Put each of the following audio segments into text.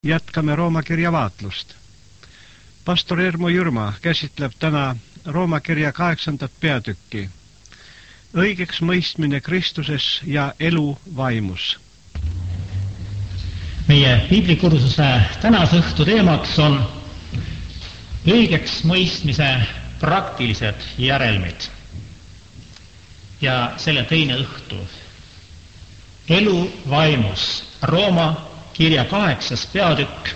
Jätkame Rooma kirja vaatlust. Pastor Ermo Jürma käsitleb täna Rooma kirja 8. peatükki. Õigeks mõistmine Kristuses ja elu vaimus. Meie piiblikursuse tänase õhtu teemaks on õigeks mõistmise praktilised järelmid. Ja selle teine õhtu. Elu vaimus. Rooma kirja 8. peatükk.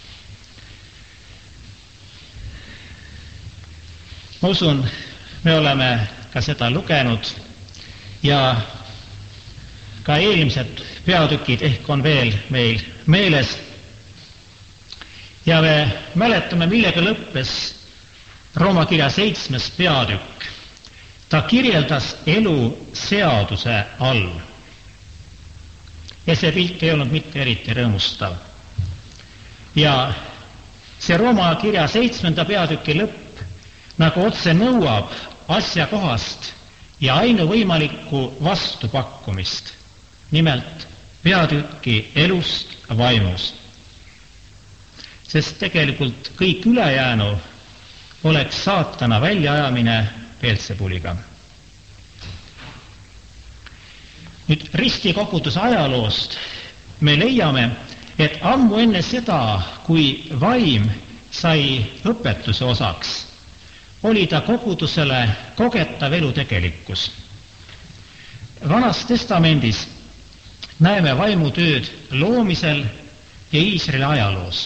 Ma usun, me oleme ka seda lugenud ja ka eelmised peatükid ehk on veel meil meeles. Ja me mäletame, millega lõppes Rooma kirja 7. peatükk. Ta kirjeldas elu seaduse all. Ja see pilt ei olnud mitte eriti rõõmustav. Ja see Rooma kirja 7. peatüki lõpp nagu otse nõuab asjakohast ja ainuvõimalikku vastupakkumist, nimelt peatüki elust vaimus. Sest tegelikult kõik ülejäänu oleks saatana väljaajamine Beelzebuliga. Nüüd ristikoguduse ajaloost me leiame, et ammu enne seda, kui vaim sai õpetuse osaks, oli ta kogudusele kogetav elu tegelikkus. Vanas testamendis näeme vaimutööd loomisel ja Iisraeli ajaloos.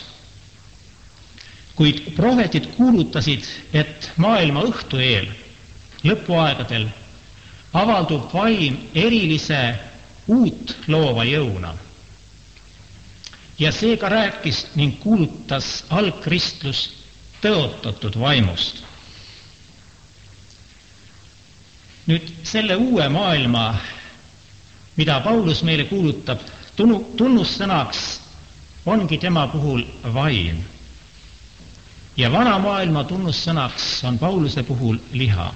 Kuid prohvetid kuulutasid, et maailma õhtu eel, lõpuaegadel, avaldub vaim erilise uut loova jõuna. Ja seega rääkis ning kuulutas algkristlus tõotatud vaimust. Nüüd selle uue maailma, mida Paulus meile kuulutab, tunnussõnaks ongi tema puhul vaim. Ja vana maailma tunnussõnaks on Pauluse puhul liha.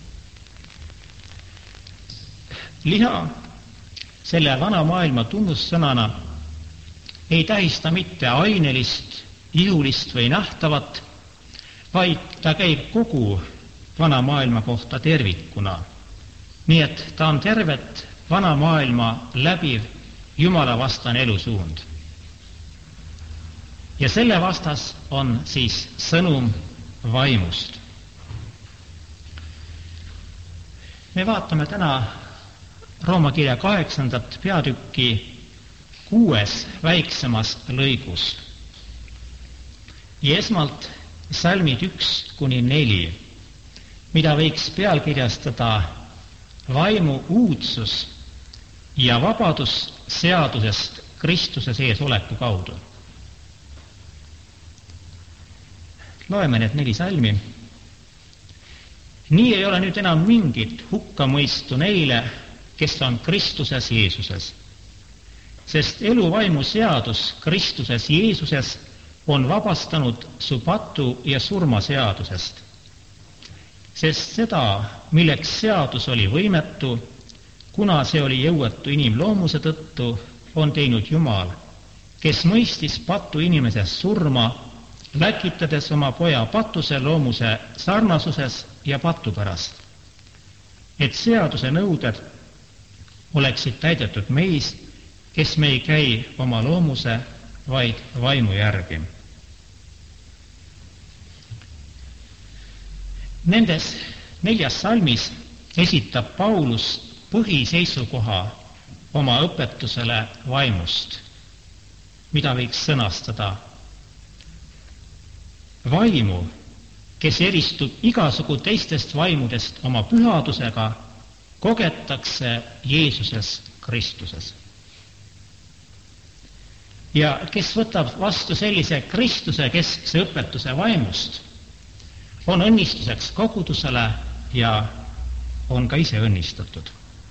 Liha selle vana maailma tunnussõnana ei tähista mitte ainelist, ihulist või nähtavat, vaid ta käib kogu vana maailma kohta tervikuna. Nii et ta on tervet vana maailma läbiv Jumala vastane elusuund. Ja selle vastas on siis sõnum vaimust. Me vaatame täna Rooma kirja 8. peatükki 6. väiksemas lõigus. Ja esmalt salmid 1-4, mida võiks pealkirjastada vaimu uudsus ja vabadus seadusest Kristuse sees oleku kaudu. Loeme need 4 salmi. Nii ei ole nüüd enam mingit hukkamõistu neile, kes on Kristuses Jeesuses. Sest elu vaimu seadus Kristuses Jeesuses on vabastanud su patu ja surma seadusest. Sest seda, milleks seadus oli võimetu, kuna see oli jõuetu inimloomuse tõttu, on teinud Jumal, kes mõistis patu inimeses surma, läkitades oma poja patuse loomuse sarnasuses ja patu pärast. Et seaduse nõuded oleksid täidetud meis, kes me ei käi oma loomuse, vaid vaimu järgi. Nendes 4 salmis esitab Paulus põhiseisukoha oma õpetusele vaimust, mida võiks sõnastada. Vaimu, kes eristub igasugu teistest vaimudest oma pühadusega, kogetakse Jeesuses Kristuses. Ja kes võtab vastu sellise Kristuse keskse õpetuse vaimust, on õnnistuseks kogudusele ja on ka ise õnnistatud.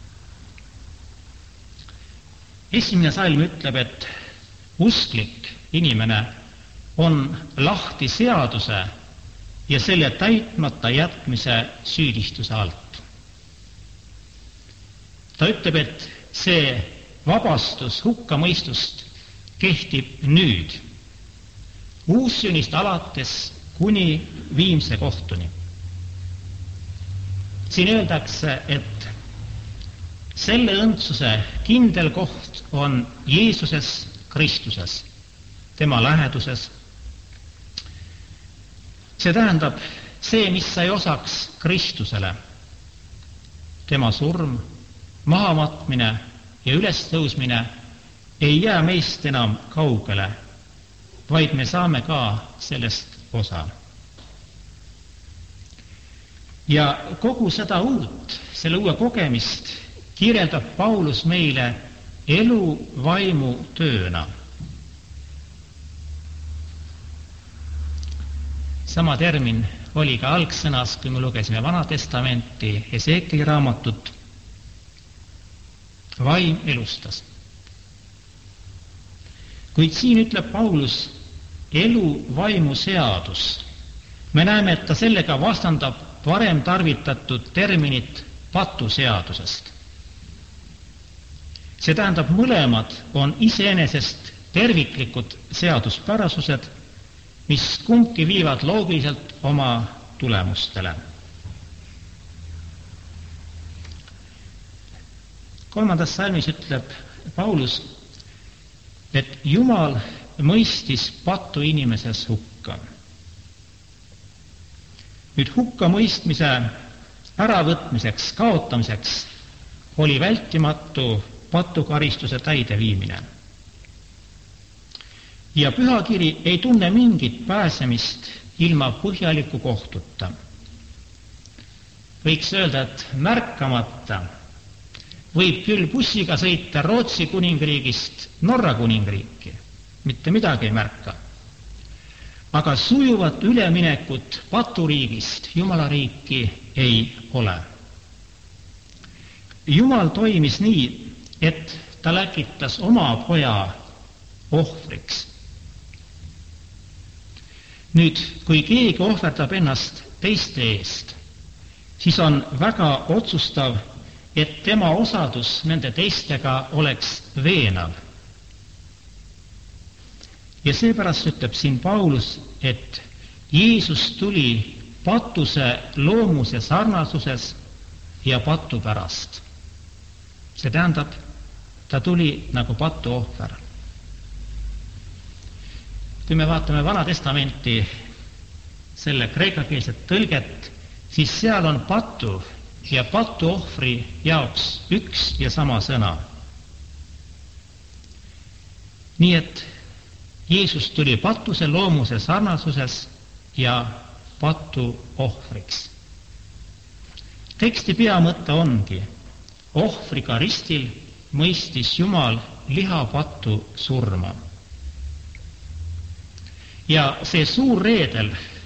Esimene salm ütleb, et usklik inimene on lahti seaduse ja selle täitmata jätmise süüdistuse alt. Ta ütleb, et see vabastus hukkamõistust kehtib nüüd uussünnist alates kuni viimse kohtuni. Siin öeldakse, et selle õndsuse kindel koht on Jeesuses Kristuses, tema läheduses. See tähendab see, mis sai osaks Kristusele, tema surm, mahamatmine ja ülestõusmine ei jää meist enam kaugele, vaid me saame ka sellest osa. Ja kogu seda selle uue kogemist kirjeldab Paulus meile elu vaimu tööna. Sama termin oli ka algsõnas, kui me lugesime Vana Testamenti Hesekieli raamatut. Vaim elustas. Kuid siin ütleb Paulus elu vaimu seadus. Me näeme, et ta sellega vastandab varem tarvitatud terminit patuseadusest. See tähendab, mõlemad on iseenesest terviklikud seaduspärasused, mis kumbki viivad loogiliselt oma tulemustele. 3. salmis ütleb Paulus, et Jumal mõistis patu inimeses hukka. Nüüd hukka mõistmise äravõtmiseks, kaotamiseks oli vältimatu patukaristuse täideviimine. Ja pühakiri ei tunne mingit pääsemist ilma põhjaliku kohtuta. Võiks öelda, et märkamata võib küll bussiga sõita Rootsi kuningriigist Norra kuningriiki, mitte midagi ei märka. Aga sujuvat üleminekut paturiigist Jumala riiki ei ole. Jumal toimis nii, et ta läkitas oma poja ohvriks. Nüüd, kui keegi ohverdab ennast teiste eest, siis on väga otsustav, et tema osadus nende teistega oleks veenav. Ja seepärast ütleb siin Paulus, et Jeesus tuli patuse loomuse sarnasuses ja patu pärast. See tähendab, ta tuli nagu patu ohver. Kui me vaatame Vana Testamenti selle kreekakeelset tõlget, siis seal on patu ja patu ohvri jaoks üks ja sama sõna. Nii et Jeesus tuli patuse loomuse sarnasuses ja patu ohvriks. Teksti peamõte ongi, ohvriga ristil mõistis Jumal lihapatu surma. Ja see suur reedel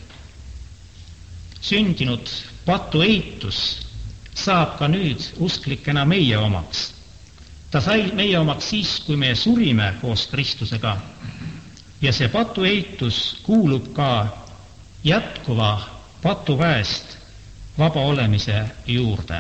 sündinud patu eitus saab ka nüüd usklikena meie omaks. Ta sai meie omaks siis, kui me surime koos Kristusega. Ja see patu eitus kuulub ka jätkuva patuväest vaba olemise juurde.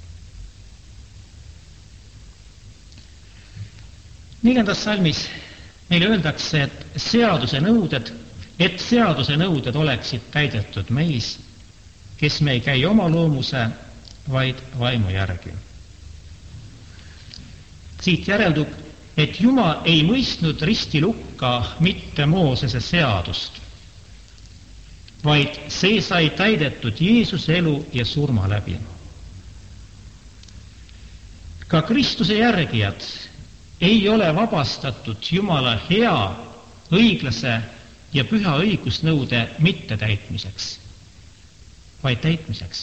4. salmis meile öeldakse, et seaduse nõuded oleksid täidetud meis, kes me ei käi oma loomuse, vaid vaimu järgi. Siit järeldub, et Jumal ei mõistnud ristilukka mitte Moosese seadust, vaid see sai täidetud Jeesuse elu ja surma läbi. Ka Kristuse järgijad ei ole vabastatud Jumala hea, õiglase ja püha õigusnõude mittetäitmiseks, vaid täitmiseks.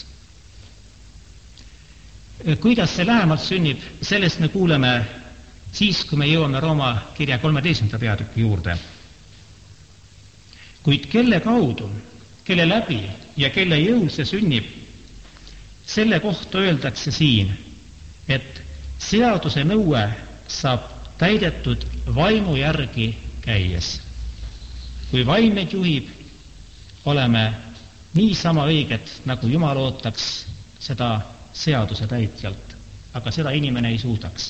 Kuidas see lähemalt sünnib, sellest me kuuleme siis, kui me jõuame Rooma kirja 13. peatüki juurde. Kuid kelle kaudu, kelle läbi ja kelle jõul see sünnib, selle kohta öeldakse siin, et seaduse nõue saab täidetud vaimu järgi käies. Kui vaim meid juhib, oleme niisama õiged, nagu Jumal ootaks seda seaduse täitjalt, aga seda inimene ei suudaks.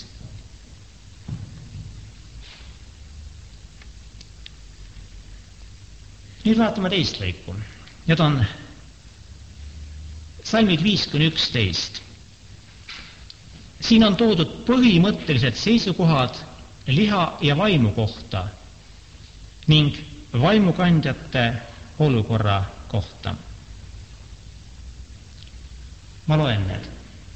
Nüüd vaatame teist lõiku. Need on salmid 5-11. Siin on toodud põhimõttelised seisukohad liha ja vaimu kohta ning vaimukandjate olukorra kohta. Ma loen need.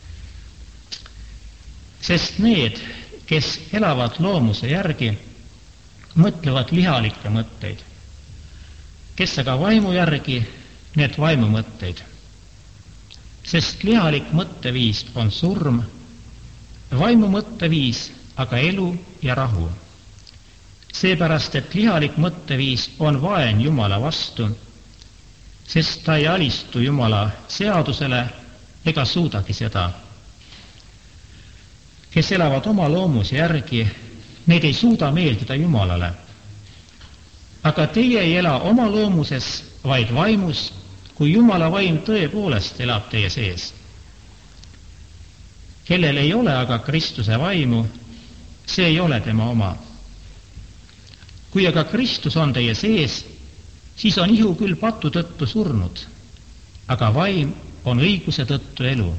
Sest need, kes elavad loomuse järgi, mõtlevad lihalikke mõtteid. Kes aga vaimu järgi, need vaimu mõtteid. Sest lihalik mõtteviis on surm, vaimu mõtteviis aga elu ja rahu. Seepärast, et lihalik mõtteviis on vaen Jumala vastu, sest ta ei alistu Jumala seadusele ega suudagi seda. Kes elavad oma loomuse järgi, need ei suuda meeldida Jumalale. Aga teie ei ela oma loomuses, vaid vaimus, kui Jumala vaim tõepoolest elab teie sees. Kellel ei ole aga Kristuse vaimu, see ei ole tema oma. Kui aga Kristus on teie sees, siis on ihu küll patu tõttu surnud, aga vaim on õiguse tõttu elu.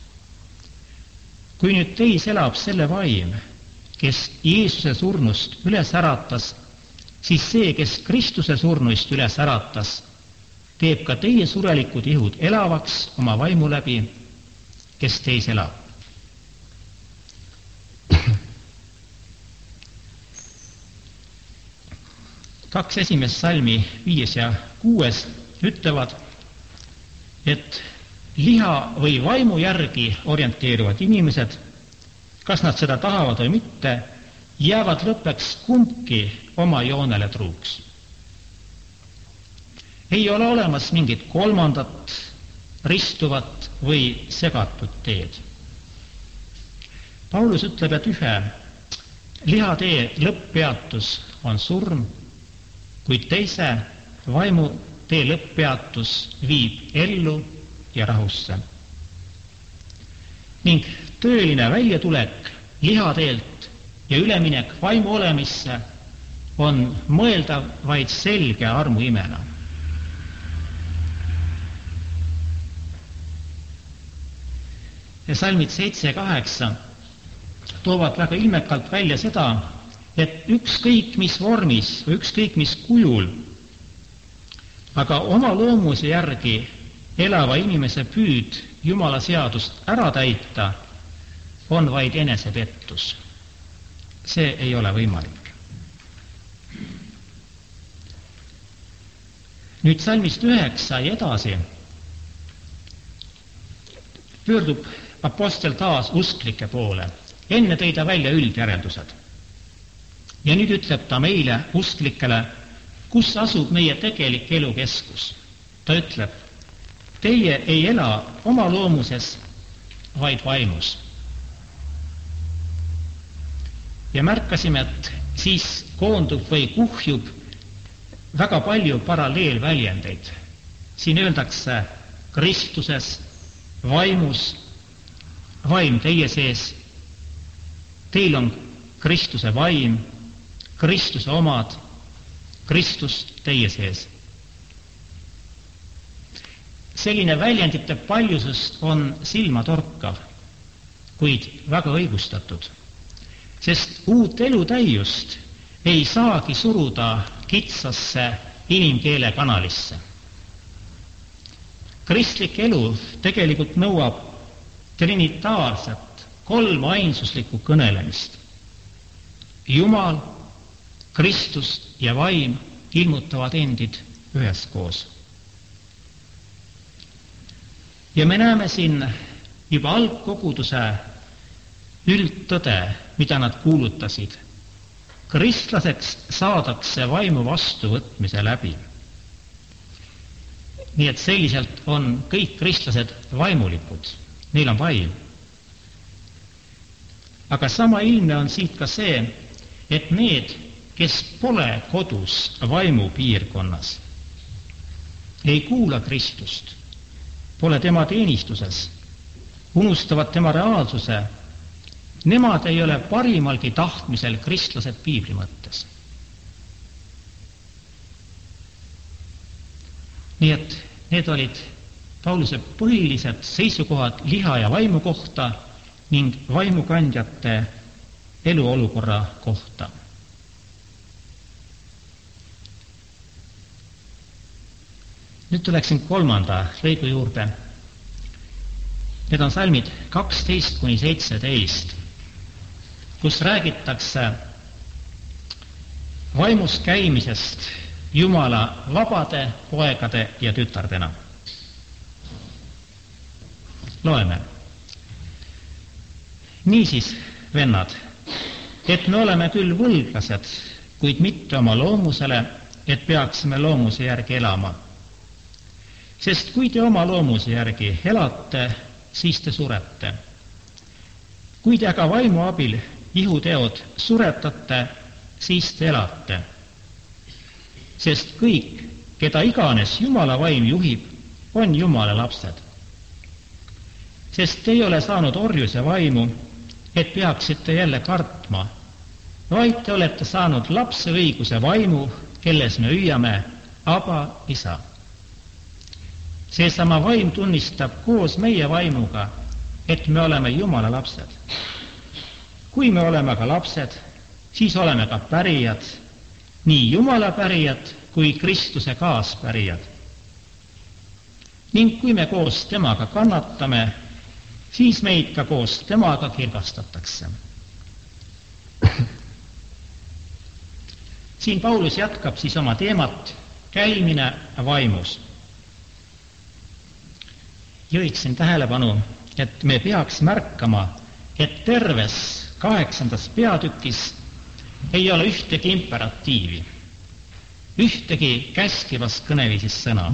Kui nüüd teis elab selle vaim, kes Jeesuse surnust üles äratas, siis see, kes Kristuse surnuist üles äratas, teeb ka teie surelikud ihud elavaks oma vaimu läbi, kes teis elab. Kaks esimest salmi 5 ja 6 ütlevad, et liha või vaimu järgi orienteeruvad inimesed, kas nad seda tahavad või mitte, jäävad lõppeks kumbki oma joonele truuks. Ei ole olemas mingit kolmandat, ristuvat või segatud teed. Paulus ütleb, et ühe lihatee lõpppeatus on surm, kuid teise vaimu tee lõpppeatus viib ellu ja rahusse. Ning tõeline väljatulek lihateelt ja üleminek vaimu olemisse on mõeldav vaid selge armuimena. Ja salmid 7 ja 8 toovad väga ilmekalt välja seda, et ükskõik mis vormis või ükskõik mis kujul, aga oma loomuse järgi elava inimese püüd Jumala seadust ära täita on vaid enesepettus. See ei ole võimalik. Nüüd salmist 9 ja edasi pöördub apostel taas usklike poole. Enne tõi ta välja üldjäreldused. Ja nüüd ütleb ta meile, usklikele, kus asub meie tegelik elukeskus. Ta ütleb, teie ei ela oma loomuses, vaid vaimus. Ja märkasime, et siis koondub või kuhjub väga palju paralleelväljendeid. Siin öeldakse Kristuses, vaimus, vaim teie sees, teil on Kristuse vaim, Kristuse omad, Kristus teie sees. Selline väljendite paljusus on silmatorkav, kuid väga õigustatud, sest uut elutäiust ei saagi suruda kitsasse inimkeele kanalisse. Kristlik elu tegelikult nõuab trinitaarset, kolmainsuslikku kõnelemist. Jumal, Kristus ja vaim ilmutavad endid üheskoos. Ja me näeme siin juba algkoguduse üldtõde, mida nad kuulutasid. Kristlaseks saadakse vaimu vastuvõtmise läbi. Nii et selliselt on kõik kristlased vaimulikud. Neil on vaim. Aga sama ilmne on siit ka see, et need, kes pole kodus vaimu piirkonnas, ei kuula Kristust, pole tema teenistuses, unustavad tema reaalsuse, nemad ei ole parimalgi tahtmisel kristlased piibli mõttes. Nii et need olid Pauluse põhilised seisukohad liha ja vaimu kohta ning vaimukandjate eluolukorra kohta. Nüüd tuleksin 3. lõigu juurde. Need on salmid 12-17, kus räägitakse vaimus käimisest Jumala vabade poegade ja tütardena. Loeme. Niisiis, vennad, et me oleme küll võlglased, kuid mitte oma loomusele, et peaksime loomuse järgi elama. Sest kui te oma loomuse järgi elate, siis te surete. Kui te aga vaimu abil ihuteod suretate, siis te elate. Sest kõik, keda iganes Jumala vaim juhib, on Jumala lapsed. Sest te ei ole saanud orjuse vaimu, et peaksite jälle kartma, vaid te olete saanud lapse õiguse vaimu, kelles me hüüame Aba, isa. Seesama vaim tunnistab koos meie vaimuga, et me oleme Jumala lapsed. Kui me oleme ka lapsed, siis oleme ka pärijad, nii Jumala pärijad kui Kristuse kaaspärijad. Ning kui me koos temaga kannatame, siis meid ka koos temaga kirgastatakse. Siin Paulus jätkab siis oma teemat käimine vaimus. Juhiksin tähelepanu, et me peaks märkama, et terves 8. peatükis ei ole ühtegi imperatiivi, ühtegi käskivas kõneviisis sõna,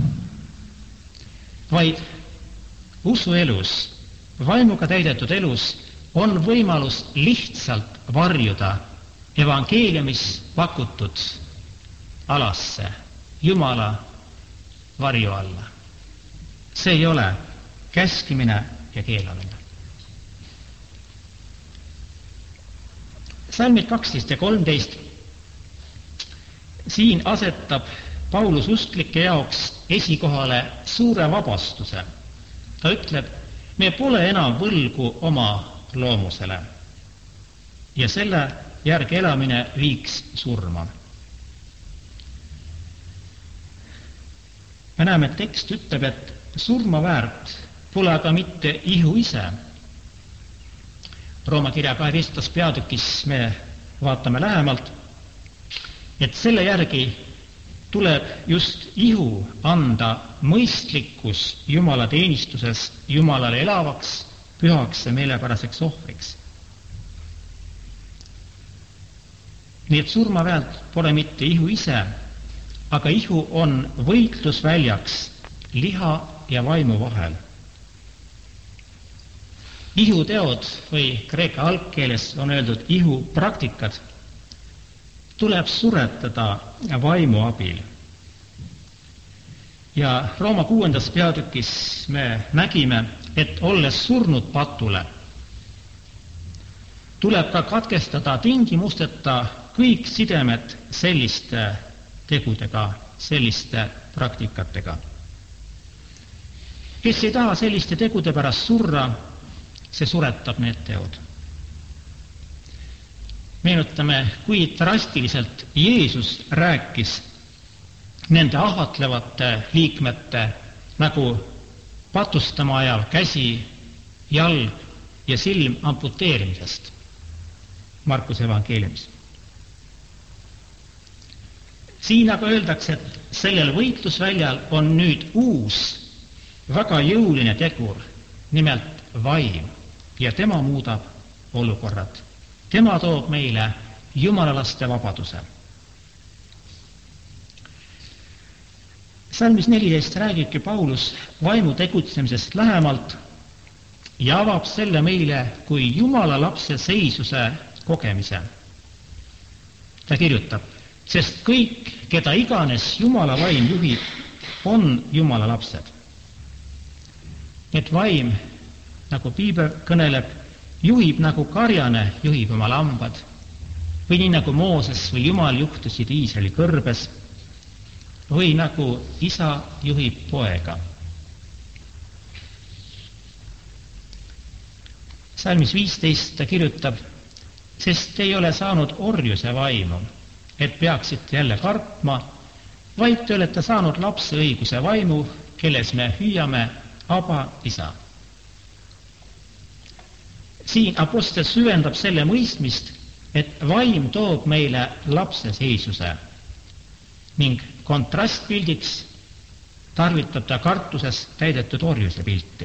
vaid usuelus, vaimuga täidetud elus on võimalus lihtsalt varjuda evangeeliumis pakutud alasse, Jumala varju alla. See ei ole käskimine ja keelamine. Salmid 12 ja 13. Siin asetab Paulus usklike jaoks esikohale suure vabastuse. Ta ütleb, me pole enam võlgu oma loomusele ja selle järgi elamine viiks surma. Me näeme, et tekst ütleb, et surma väärt pole aga mitte ihu ise. Rooma kirja 12. peatükis me vaatame lähemalt, et selle järgi tuleb just ihu anda mõistlikkus Jumala teenistuses Jumalale elavaks, pühaks ja meelepäraseks ohvriks. Nii et surma väärt pole mitte ihu ise, aga ihu on võitlusväljaks liha ja vaimu vahel. Ihuteod või kreeka algkeeles on öeldud ihu praktikad tuleb suretada vaimu abil. Ja Rooma 6. peatükis me nägime, et olles surnud patule, tuleb ka katkestada tingimusteta kõik sidemed selliste tegudega, selliste praktikatega. Kes ei taha selliste tegude pärast surra, see suretab need teod. Meenutame, kui drastiliselt Jeesus rääkis nende ahvatlevate liikmete nagu patustama ajav käsi, jalg ja silm amputeerimisest Markuse evangeeliumis. Siin aga öeldakse, et sellel võitlusväljal on nüüd uus, väga jõuline tegur, nimelt vaim, ja tema muudab olukorrad. Tema toob meile Jumala laste vabaduse. Salmis 14 räägibki Paulus vaimu tegutsemisest lähemalt ja avab selle meile kui Jumala lapse seisuse kogemise. Ta kirjutab, sest kõik, keda iganes Jumala vaim juhib, on Jumala lapsed. Et vaim, nagu Piibel kõneleb, juhib nagu karjane juhib oma lambad või nii nagu Mooses või Jumal juhtusid Iisraeli kõrbes. või nagu isa juhib poega. Salmis 15 ta kirjutab, sest te ei ole saanud orjuse vaimu, et peaksite jälle kartma, vaid te olete saanud lapse õiguse vaimu, kelles me hüüame Aba, isa. Siin apostel süvendab selle mõistmist, et vaim toob meile lapse seisuse ning kontrastpildiks tarvitab ta kartuses täidetud orjuse pilti.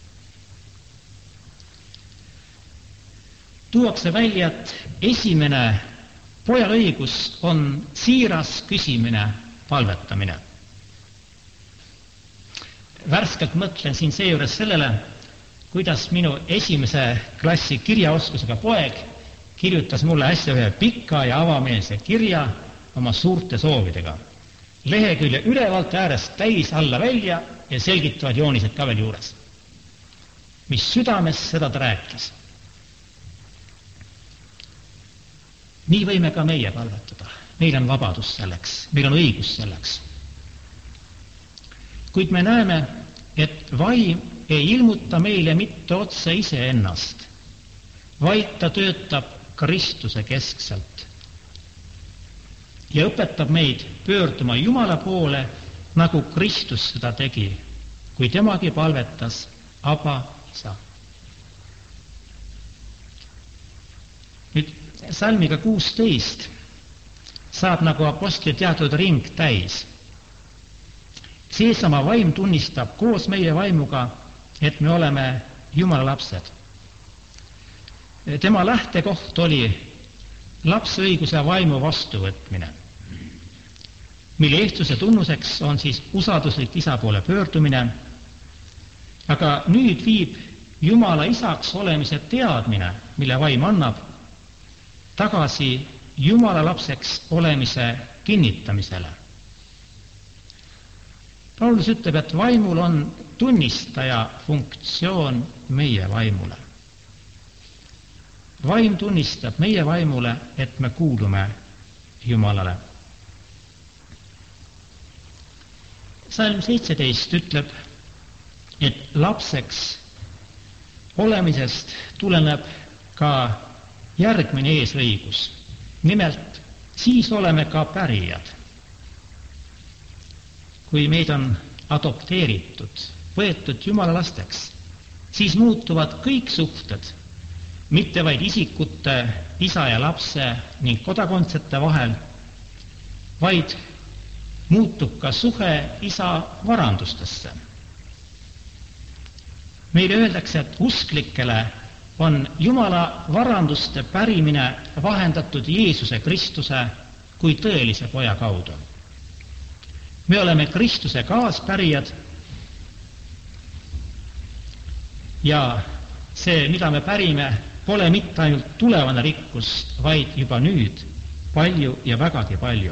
Tuuakse välja, et esimene pojal õigus on siiras küsimine, palvetamine. Värskelt mõtlen siin seejuures sellele, kuidas minu esimese klassi kirjaoskusega poeg kirjutas mulle hästi ühe pika ja avameelse kirja oma suurte soovidega. Lehekülje ülevalt äärest täis alla välja ja selgitavad joonised ka veel juures. Mis südames, seda ta rääkis. Nii võime ka meie palvetada. Meil on vabadus selleks, meil on õigus selleks. Kuid me näeme, et vaim ei ilmuta meile mitte otse iseennast, vaid ta töötab Kristuse keskselt ja õpetab meid pöörduma Jumala poole, nagu Kristus seda tegi, kui temagi palvetas Aba, isa. Nüüd salmiga 16 saab nagu apostli teatud ring täis. Seesama vaim tunnistab koos meie vaimuga, et me oleme Jumala lapsed. Tema lähtekoht oli lapseõiguse vaimu vastuvõtmine, mille ehtsuse tunnuseks on siis usalduslik isa poole pöördumine, aga nüüd viib Jumala isaks olemise teadmine, mille vaim annab, tagasi Jumala lapseks olemise kinnitamisele. Paulus ütleb, et vaimul on tunnistaja funktsioon meie vaimule. Vaim tunnistab meie vaimule, et me kuulume Jumalale. Salm 17 ütleb, et lapseks olemisest tuleneb ka järgmine eesõigus. Nimelt, siis oleme ka pärijad. Kui meid on adopteeritud, võetud Jumala lasteks, siis muutuvad kõik suhted, mitte vaid isikute, isa ja lapse ning kodakondsete vahel, vaid muutub ka suhe isa varandustesse. Meile öeldakse, et usklikele on Jumala varanduste pärimine vahendatud Jeesuse Kristuse kui tõelise poja kaudu. Me oleme Kristuse kaaspärijad ja see, mida me pärime, pole mitte ainult tulevane rikkus, vaid juba nüüd palju ja vägagi palju.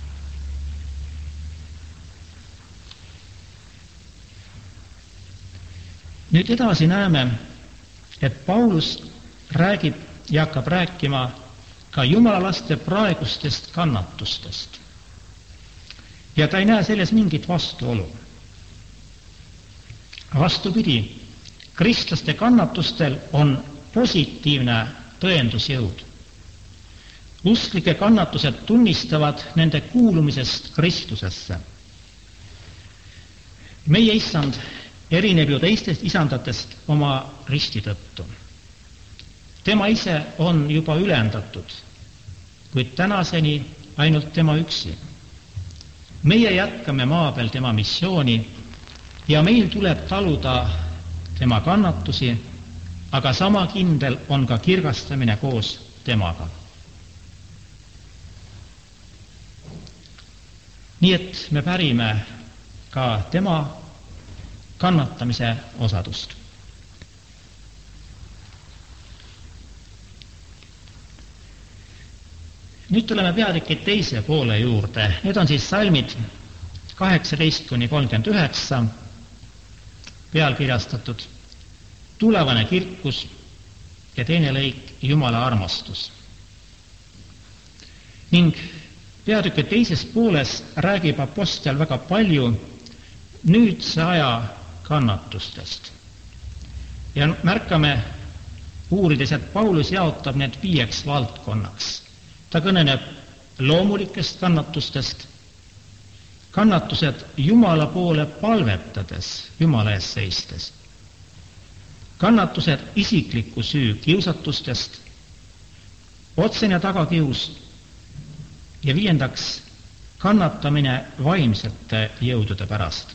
Nüüd edasi näeme, et Paulus räägib ja hakkab rääkima ka Jumala laste praegustest kannatustest. Ja ta ei näe selles mingit vastuolu. Vastupidi, kristlaste kannatustel on positiivne tõendusjõud. Usklike kannatused tunnistavad nende kuulumisest Kristusesse. Meie issand erineb ju teistest isandatest oma risti tõttu. Tema ise on juba ülendatud, kuid tänaseni ainult tema üksi. Meie jätkame maa peal tema missiooni ja meil tuleb taluda tema kannatusi, aga sama kindel on ka kirgastamine koos temaga. Nii et me pärime ka tema kannatamise osadust. Nüüd tuleme peatüki teise poole juurde. Need on siis salmid 18-39 pealkirjastatud Tulevane kirkus ja teine lõik Jumala armastus. Ning peatüki teises pooles räägib apostel väga palju nüüdse aja kannatustest. Ja märkame uurides, et Paulus jaotab need 5 valdkonnaks. Ta kõneneb loomulikest kannatustest, kannatused Jumala poole palvetades, Jumala ees seistes, kannatused isikliku süü kiusatustest, otsene tagakius ja 5. kannatamine vaimsete jõudude pärast.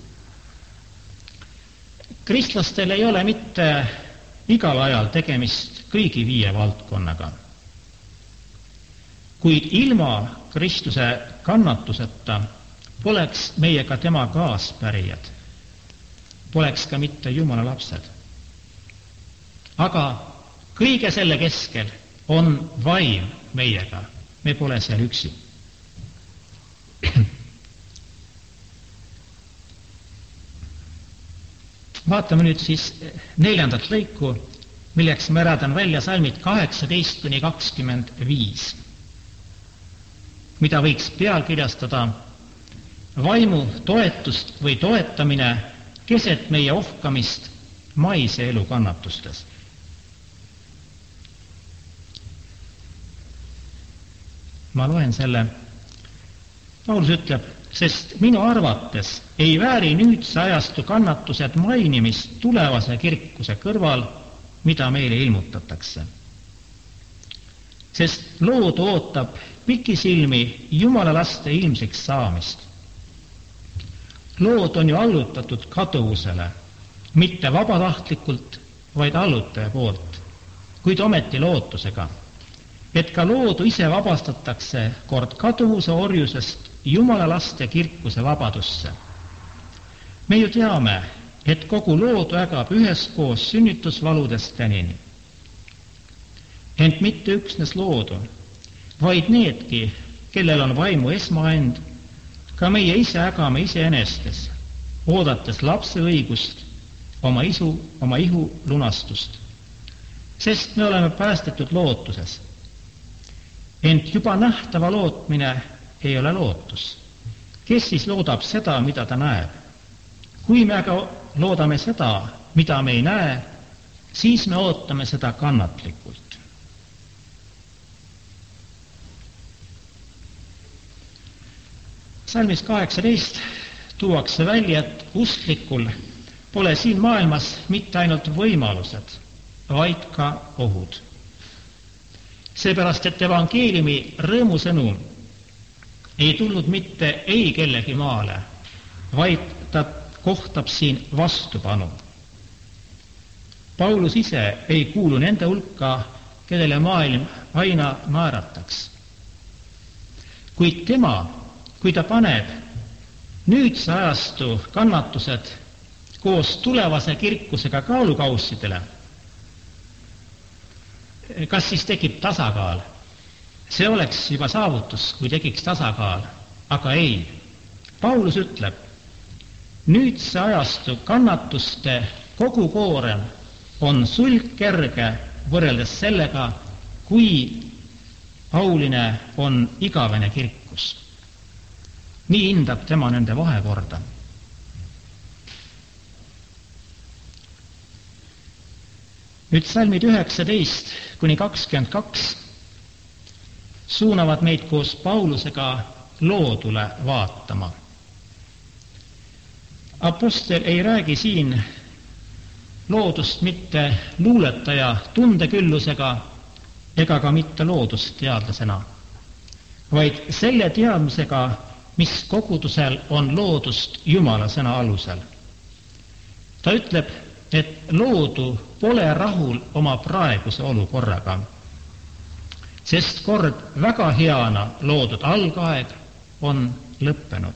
Kristlastel ei ole mitte igal ajal tegemist kõigi 5 valdkonnaga, kuid ilma Kristuse kannatuseta poleks meiega tema kaaspärijad, poleks ka mitte Jumala lapsed. Aga kõige selle keskel on vaim meiega, me pole seal üksi. Vaatame nüüd siis 4. lõiku, milleks ma räädan välja salmid 18-25, mida võiks pealkirjastada vaimu toetust või toetamine keset meie ohkamist maise elu kannatustes. Ma loen selle. Paulus ütleb, sest minu arvates ei vääri nüüdse ajastu kannatused mainimist tulevase kirkuse kõrval, mida meile ilmutatakse. Sest loodu ootab pikisilmi Jumala laste ilmsiks saamist. Lood on ju allutatud kaduvusele, mitte vabatahtlikult, vaid allutaja poolt, kuid ometi lootusega, et ka loodu ise vabastatakse kord kaduvuse orjusest Jumala laste kirkuse vabadusse. Me ju teame, et kogu loodu ägab üheskoos sünnitusvaludest tänini. Ent mitte üksnes loodu, vaid needki, kellel on vaimu esmaend, ka meie ise ägame iseenestes, oodates lapse õigust, oma ihu lunastust. Sest me oleme päästetud lootuses. Ent juba nähtava lootmine ei ole lootus. Kes siis loodab seda, mida ta näeb? Kui me aga loodame seda, mida me ei näe, siis me ootame seda kannatlikult. Salmis 18 tuuakse välja, et usklikul pole siin maailmas mitte ainult võimalused, vaid ka ohud. Seepärast, et evangeeliumi rõõmusõnum ei tulnud mitte ei kellegi maale, vaid ta kohtab siin vastupanu. Paulus ise ei kuulu nende hulka, kellele maailm aina naerataks. Kuid tema, kui ta paneb nüüdse ajastu kannatused koos tulevase kirkusega kaalukaussidele, kas siis tekib tasakaal? See oleks juba saavutus, kui tekiks tasakaal, aga ei. Paulus ütleb, nüüdse ajastu kannatuste kogu koorem on sulgkerge võrreldes sellega, kui auline on igavene kirkus. Nii hindab tema nende vahekorda. Nüüd salmid 19-22 suunavad meid koos Paulusega loodule vaatama. Apostel ei räägi siin loodust mitte luuletaja tundeküllusega ega ka mitte loodusteadlasena, vaid selle teadmisega, mis kogudusel on loodust Jumala sõna alusel. Ta ütleb, et loodu pole rahul oma praeguse olukorraga, sest kord väga heana loodud algaeg on lõppenud.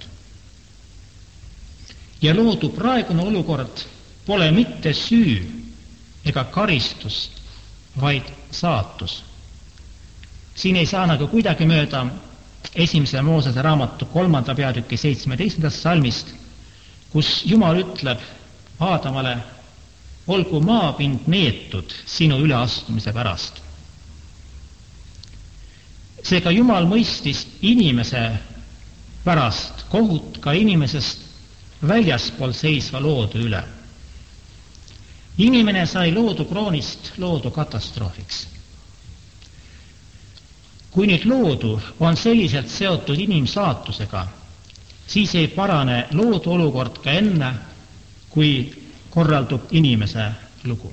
Ja loodu praegune olukord pole mitte süü ega karistus, vaid saatus. Siin ei saa nagu kuidagi mööda 1. Moosese raamatu 3. peatüki 17. salmist, kus Jumal ütleb Aadamale, olgu maapind neetud sinu üleastumise pärast. Seega Jumal mõistis inimese pärast kohut ka inimesest väljaspool seisva loodu üle. Inimene sai loodu kroonist loodu katastroofiks. Kui nüüd loodu on selliselt seotud inimsaatusega, siis ei parane loodu olukord ka enne, kui korraldub inimese lugu.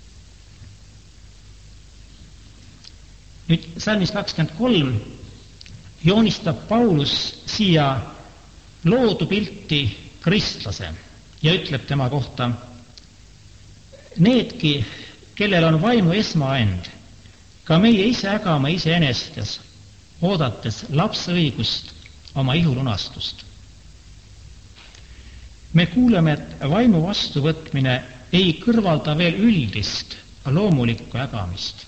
Nüüd salmis 23 joonistab Paulus siia loodu pilti kristlase ja ütleb tema kohta: needki, kellel on vaimu esmaend, ka meie ise ägame iseenestes, oodates lapse õigust oma ihulunastust. Me kuuleme, et vaimu vastuvõtmine ei kõrvalda veel üldist loomulikku ägamist.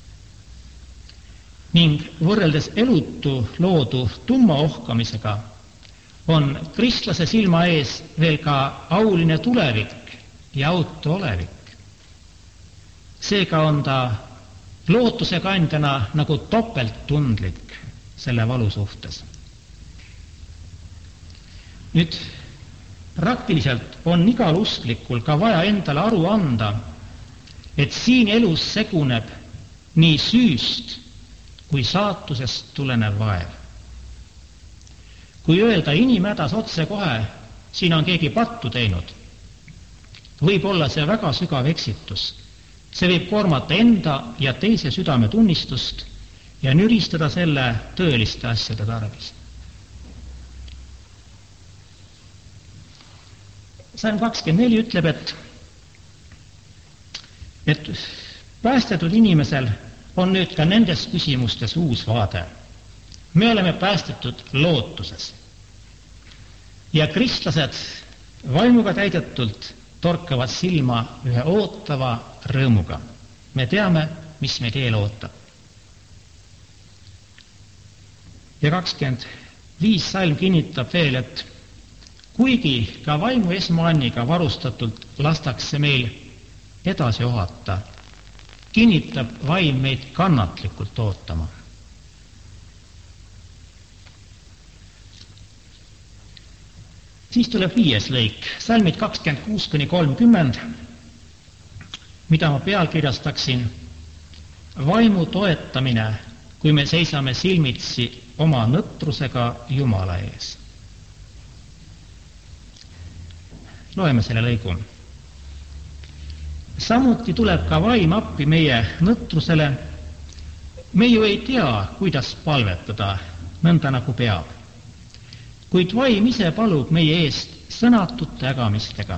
Ning võrreldes elutu loodu tumma ohkamisega on kristlase silma ees veel ka auline tulevik ja autu olevik. Seega on ta lootuse kandjana nagu topelttundlik selle valu suhtes. Nüüd praktiliselt on igal usklikul ka vaja endale aru anda, et siin elus seguneb nii süüst kui saatusest tulenev vaev. Kui öelda inimhädas otse kohe, siin on keegi pattu teinud, võib olla see väga sügav eksitus. See võib koormata enda ja teise südametunnistust ja nüristada selle tõeliste asjade tarvis. Salm 24 ütleb, et päästetud inimesel on nüüd ka nendes küsimustes uus vaade. Me oleme päästetud lootuses. Ja kristlased vaimuga täidetult torkavad silma ühe ootava rõõmuga. Me teame, mis meid eel ootab. Ja 25 salm kinnitab veel, et kuigi ka vaimu esmaanniga varustatult lastakse meil edasi ohata, kinnitab vaim meid kannatlikult ootama. Siis tuleb 5. lõik, salmid 26-30, mida ma pealkirjastaksin vaimu toetamine, kui me seisame silmitsi oma nõtrusega Jumala ees. Loeme selle lõigu. Samuti tuleb ka vaim appi meie nõtrusele. Me ju ei tea, kuidas palvetada, nõnda nagu peab. Kuid vaim ise palub meie eest sõnatute ägamistega.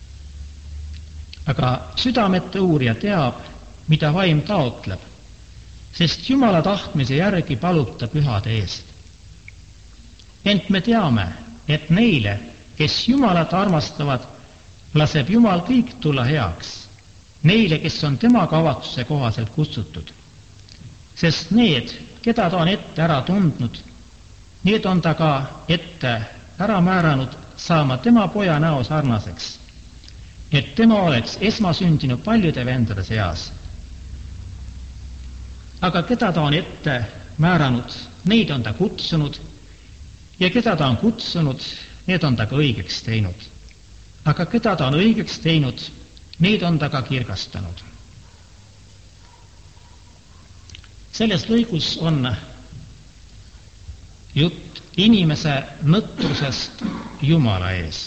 Aga südamete uurija teab, mida vaim taotleb, sest Jumala tahtmise järgi palub ta pühade eest. Ent me teame, et neile, kes Jumalat armastavad, laseb Jumal kõik tulla heaks. Neile, kes on tema kavatsuse kohaselt kutsutud. Sest need, keda ta on ette ära tundnud, need on ta ka ette ära määranud saama tema poja näo sarnaseks, et tema oleks esmasündinu paljude vendade seas. Aga keda ta on ette määranud, neid on ta kutsunud, ja keda ta on kutsunud, need on ta ka õigeks teinud. Aga keda ta on õigeks teinud, neid on ta ka kirgastanud. Selles lõigus on jutt inimese nõtrusest Jumala ees.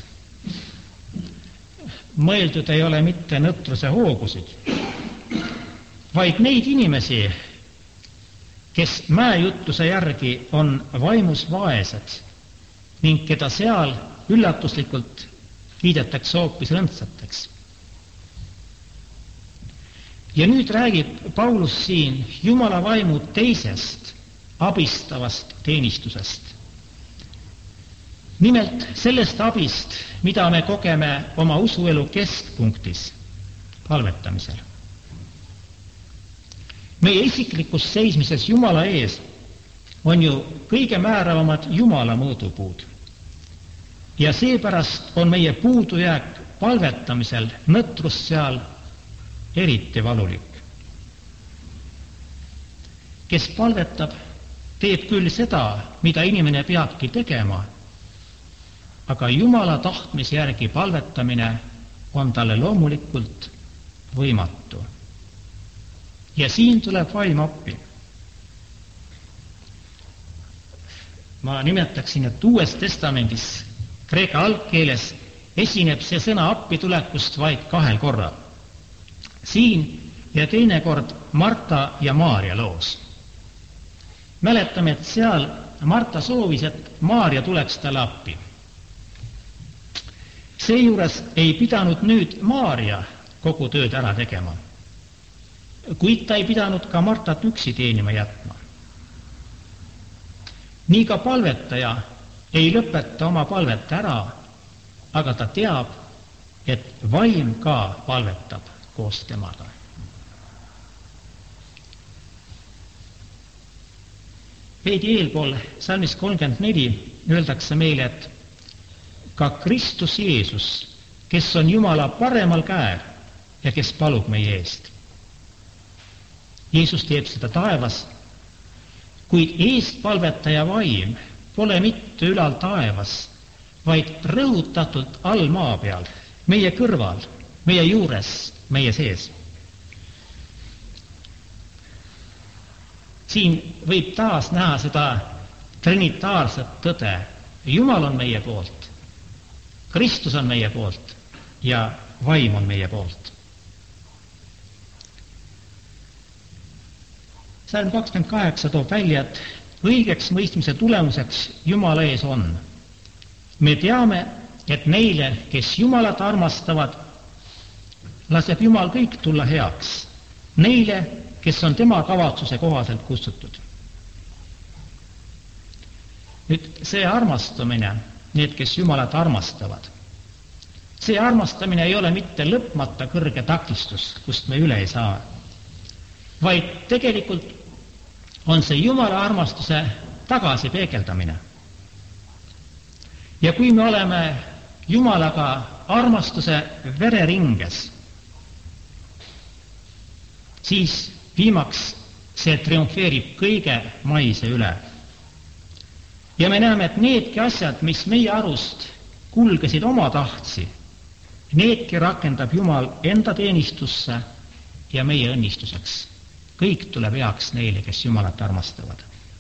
Mõeldud ei ole mitte nõtruse hoogusid, vaid neid inimesi, kes mäejutluse järgi on vaimus vaesed ning keda seal üllatuslikult kiidetakse hoopis rõndsateks. Ja nüüd räägib Paulus siin Jumala vaimu teisest abistavast teenistusest. Nimelt sellest abist, mida me kogeme oma usuelu keskpunktis, palvetamisel. Meie isiklikus seismises Jumala ees on ju kõige määravamad Jumala mõõdupuud. Ja seepärast on meie puudujääk palvetamisel nõtrus seal eriti valulik. Kes palvetab, teeb küll seda, mida inimene peabki tegema, aga Jumala tahtmise järgi palvetamine on talle loomulikult võimatu. Ja siin tuleb vaim appi. Ma nimetaksin, et Uues Testamendis kreeka algkeeles esineb see sõna appitulekust vaid 2 korral. Siin ja teine kord Marta ja Maaria loos. Mäletame, et seal Marta soovis, et Maaria tuleks talle appi. Seejuures ei pidanud nüüd Maaria kogu tööd ära tegema, kuid ta ei pidanud ka Martat üksi teenima jätma. Nii ka palvetaja ei lõpeta oma palvet ära, aga ta teab, et vaim ka palvetab koos temaga. Veidi eelpool salmis 34 öeldakse meile, et ka Kristus Jeesus, kes on Jumala paremal käel ja kes palub meie eest. Jeesus teeb seda taevas, kuid eestpalvetaja vaim pole mitte ülal taevas, vaid rõhutatult all maa peal, meie kõrval, meie juures, meie sees. Siin võib taas näha seda trinitaarset tõde. Jumal on meie poolt, Kristus on meie poolt ja vaim on meie poolt. Salm 28 toob välja, et õigeks mõistmise tulemuseks Jumala ees on. Me teame, et neile, kes Jumalat armastavad, laseb Jumal kõik tulla heaks. Neile, kes on tema kavatsuse kohaselt kutsutud. Nüüd see armastamine, need, kes Jumalat armastavad, see armastamine ei ole mitte lõpmata kõrge takistus, kust me üle ei saa, vaid tegelikult on see Jumala armastuse tagasi peegeldamine. Ja kui me oleme Jumalaga armastuse vereringes, siis viimaks see triumfeerib kõige maise üle. Ja me näeme, et needki asjad, mis meie arust kulgesid oma tahtsi, needki rakendab Jumal enda teenistusse ja meie õnnistuseks. Kõik tuleb heaks neile, kes Jumalat armastavad.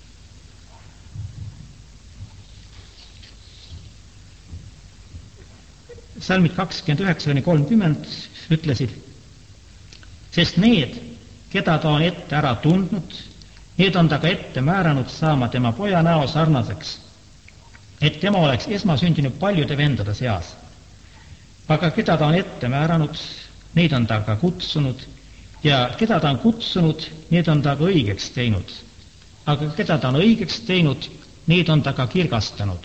Salmid 29-30 ütlesid, sest need, keda ta on ette ära tundnud, need on ta ka ette määranud saama tema poja näo sarnaseks, et tema oleks esmasündinud paljude vendade seas. Aga keda ta on ette määranud, neid on ta ka kutsunud, ja keda ta on kutsunud, need on ta ka õigeks teinud. Aga keda ta on õigeks teinud, need on ta ka kirgastanud.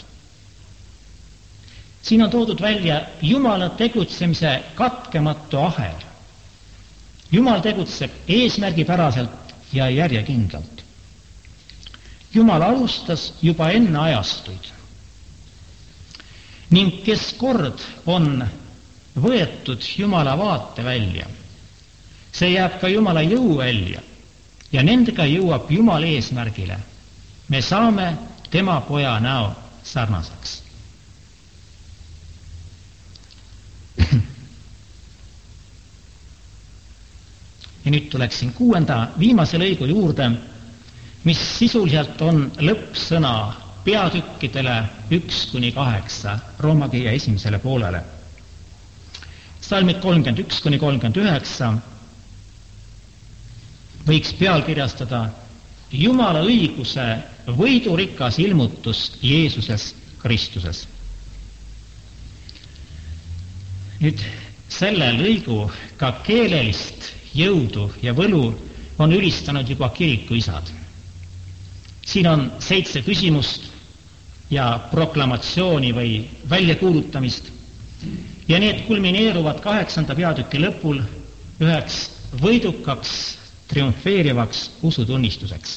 Siin on toodud välja Jumala tegutsemise katkematu ahel. Jumal tegutseb eesmärgipäraselt ja järjekindlalt. Jumal alustas juba enne ajastuid. Ning kes kord on võetud Jumala vaate välja, see jääb ka Jumala jõu välja ja nendega jõuab Jumal eesmärgile. Me saame tema poja näo sarnaseks. Ja nüüd tuleksin 6. viimase lõigu juurde, mis sisuliselt on lõppsõna peatükkidele 1-8 Rooma kirja esimesele poolele. Salmid 31-39 võiks pealkirjastada Jumala õiguse võidurikas ilmutus Jeesuses Kristuses. Nüüd selle lõigu ka keelelist jõudu ja võlu on ülistanud juba kirikuisad. Siin on 7 küsimust ja proklamatsiooni või väljakuulutamist ja need kulmineeruvad 8. peatüki lõpul üheks võidukaks triumfeerivaks usutunnistuseks.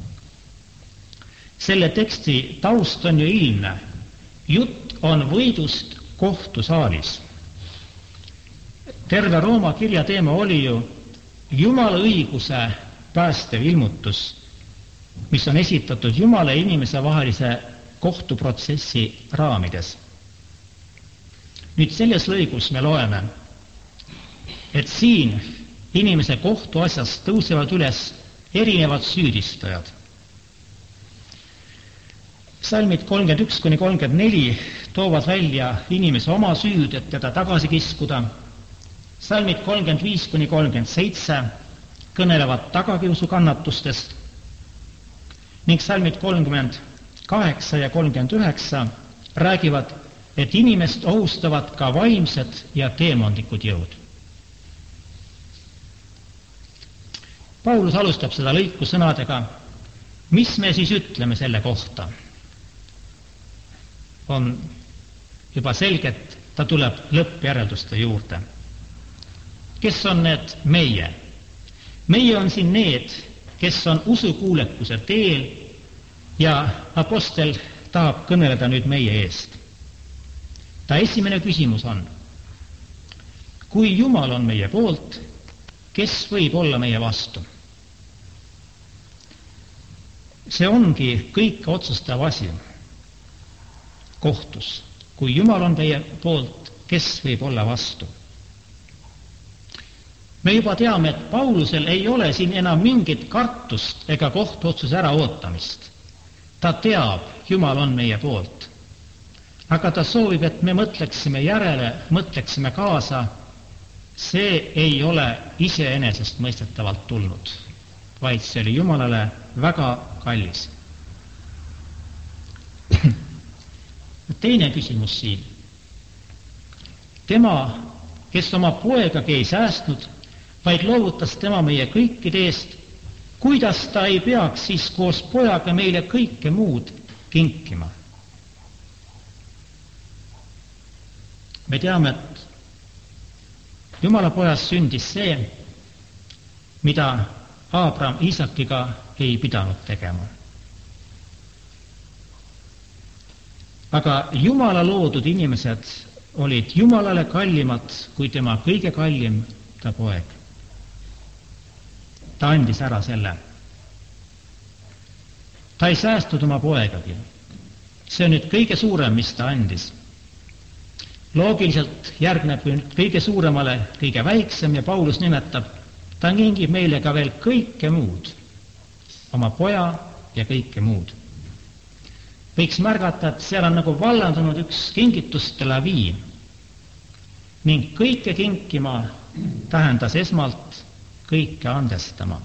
Selle teksti taust on ju ilmne. Jutt on võidust kohtusaalis. Terve Rooma kirja teema oli ju Jumala õiguse päästev ilmutus mis on esitatud Jumala ja inimese vahelise kohtuprotsessi raamides. Nüüd selles lõigus me loeme, et siin inimese kohtuasjas tõusevad üles erinevad süüdistajad. Salmid 31-34 toovad välja inimese oma süüd, et teda tagasi kiskuda. Salmid 35-37 kõnelevad tagakiusu kannatustest ning salmid 38 ja 39 räägivad, et inimest ohustavad ka vaimsed ja teemantlikud jõud. Paulus alustab seda lõiku sõnadega, mis me siis ütleme selle kohta. On juba selge, et ta tuleb lõppjärelduste juurde. Kes on need meie? Meie on siin need, kes on usukuulekuse teel ja apostel tahab kõneleda nüüd meie eest. Ta esimene küsimus on, kui Jumal on meie poolt, kes võib olla meie vastu? See ongi kõik otsustav asi kohtus. Kui Jumal on meie poolt, kes võib olla vastu? Me juba teame, et Paulusel ei ole siin enam mingit kartust ega kohtuotsuse äraootamist. Ta teab, Jumal on meie poolt. Aga ta soovib, et me mõtleksime järele, mõtleksime kaasa. See ei ole iseenesest mõistetavalt tulnud, vaid see oli Jumalale väga kallis. Teine küsimus siin. Tema, kes oma poegagi ei säästnud, vaid loovutas tema meie kõikide eest, kuidas ta ei peaks siis koos pojaga meile kõike muud kinkima? Me teame, et Jumala pojas sündis see, mida Abraham Iisakiga ei pidanud tegema. Aga Jumala loodud inimesed olid Jumalale kallimad kui tema kõige kallim, ta poeg. Ta andis ära selle. Ta ei säästnud oma poegagi. See on nüüd kõige suurem, mis ta andis. Loogiliselt järgneb kõige suuremale kõige väiksem ja Paulus nimetab, ta kingib meile ka veel kõike muud, oma poja ja kõike muud. Võiks märgata, et seal on nagu vallandunud üks kingituste laviin ning kõike kinkima tähendas esmalt kõike andestama.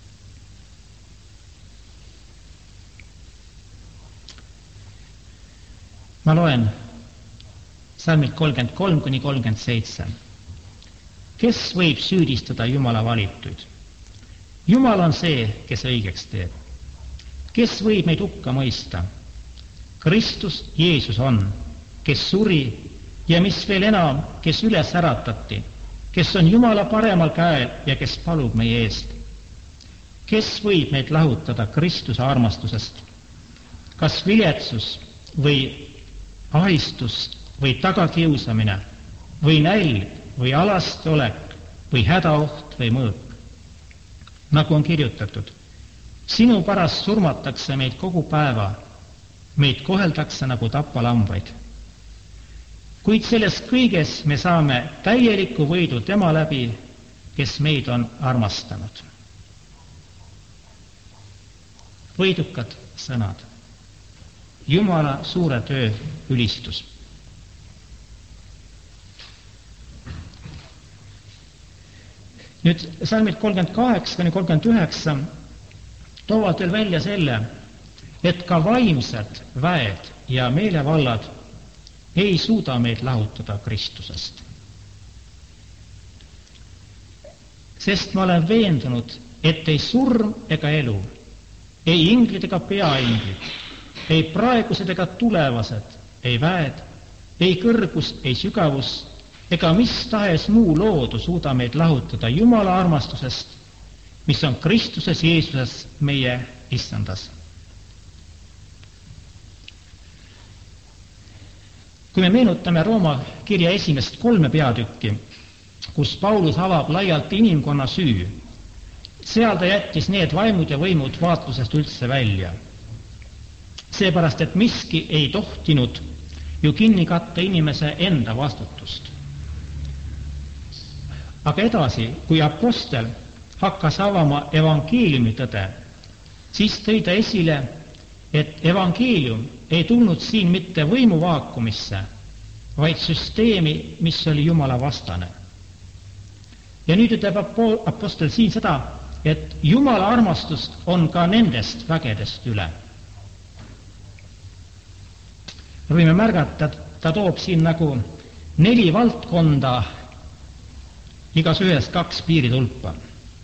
Ma loen Salmid 33-37. Kes võib süüdistada Jumala valituid? Jumal on see, kes õigeks teeb. Kes võib meid hukka mõista? Kristus Jeesus on, kes suri ja mis veel enam, kes üles äratati, kes on Jumala paremal käel ja kes palub meie eest. Kes võib meid lahutada Kristuse armastusest? Kas viletsus või ahistus või tagakiusamine, või nälg, või alasteolek, või hädaoht või mõõk. Nagu on kirjutatud, sinu pärast surmatakse meid kogu päeva, meid koheldakse nagu tapalambaid. Kuid selles kõiges me saame täieliku võidu tema läbi, kes meid on armastanud. Võidukad sõnad. Jumala suure töö ülistus. Nüüd salmid 38-39 toovad veel välja selle, et ka vaimsed väed ja meelevallad ei suuda meid lahutada Kristusest. Sest ma olen veendunud, et ei surm ega elu, ei inglid ega peainglid, ei praegused ega tulevased, ei väed, ei kõrgus, ei sügavus, ega mis tahes muu loodu suuda meid lahutada Jumala armastusest, mis on Kristuses Jeesuses meie Issandas. Kui me meenutame Rooma kirja esimest 3 peatükki, kus Paulus avab laialt inimkonna süü, seal ta jättis need vaimud ja võimud vaatlusest üldse välja. Seepärast, et miski ei tohtinud ju kinni katta inimese enda vastutust. Aga edasi, kui apostel hakkas avama evangeeliumi tõde, siis tõi ta esile, et evangeelium ei tulnud siin mitte võimuvaakumisse, vaid süsteemi, mis oli Jumala vastane. Ja nüüd ütleb apostel siin seda, et Jumala armastust on ka nendest vägedest üle. Võime märgata, et ta toob siin nagu 4 valdkonda, igas ühes 2 piiritulpa,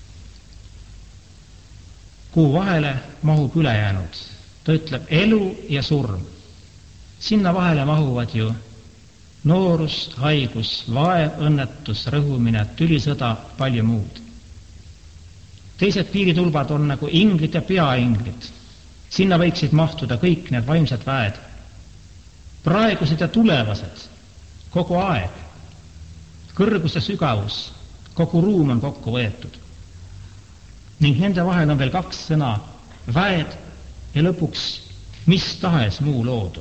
kuhu vahele mahub ülejäänud. Ta ütleb elu ja surm. Sinna vahele mahuvad ju noorus, haigus, vaev, õnnetus, rõhumine, tülisõda, palju muud. Teised piiritulbad on nagu inglid ja peainglid. Sinna võiksid mahtuda kõik need vaimsed väed. Praegused ja tulevased, kogu aeg, kõrgus ja sügavus, kogu ruum on kokku võetud. Ning nende vahel on veel 2 sõna, väed ja lõpuks mis tahes muu loodu.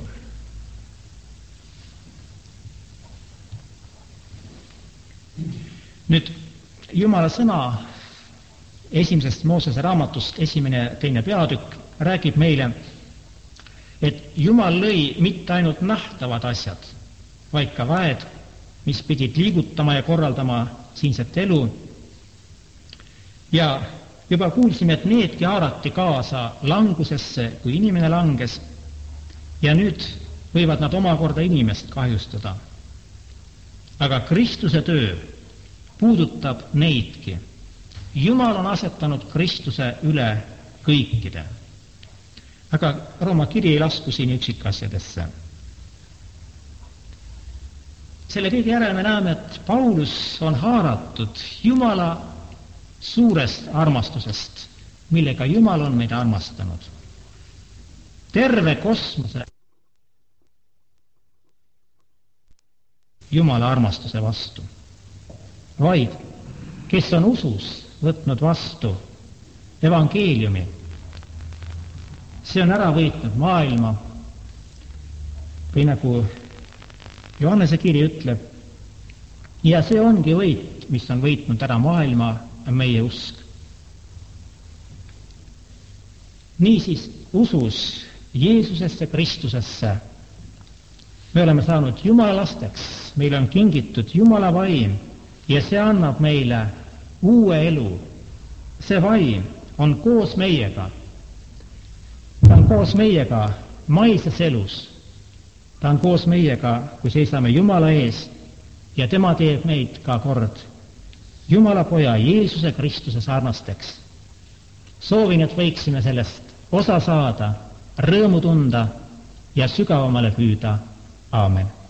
Nüüd Jumala sõna 1. Moosese raamatust 1.–2. peatükk räägib meile, et Jumal lõi mitte ainult nähtavad asjad, vaid ka väed, mis pidid liigutama ja korraldama siinset elu. Ja juba kuulsime, et needki haarati kaasa langusesse, kui inimene langes, ja nüüd võivad nad omakorda inimest kahjustada. Aga Kristuse töö puudutab neidki. Jumal on asetanud Kristuse üle kõikide. Aga Rooma kiri ei lasku siin üksikasjadesse. Selle kõige järel me näeme, et Paulus on haaratud Jumala suurest armastusest, millega Jumal on meid armastanud. Terve kosmose Jumala armastuse vastu. Vaid, kes on usus võtnud vastu evangeeliumi, see on ära võitnud maailma, või nagu Johannese kiri ütleb, ja see ongi võit, mis on võitnud ära maailma, meie usk. Niisiis, usus Jeesusesse Kristusesse me oleme saanud Jumala lasteks, meile on kingitud Jumala vaim ja see annab meile uue elu. See vaim on koos meiega. Ta on koos meiega maises elus. Ta on koos meiega, kui seisame Jumala ees ja tema teeb meid ka kord Jumala poja Jeesuse Kristuse sarnasteks. Soovin, et võiksime sellest osa saada, rõõmu tunda ja sügavamale püüda. Aamen.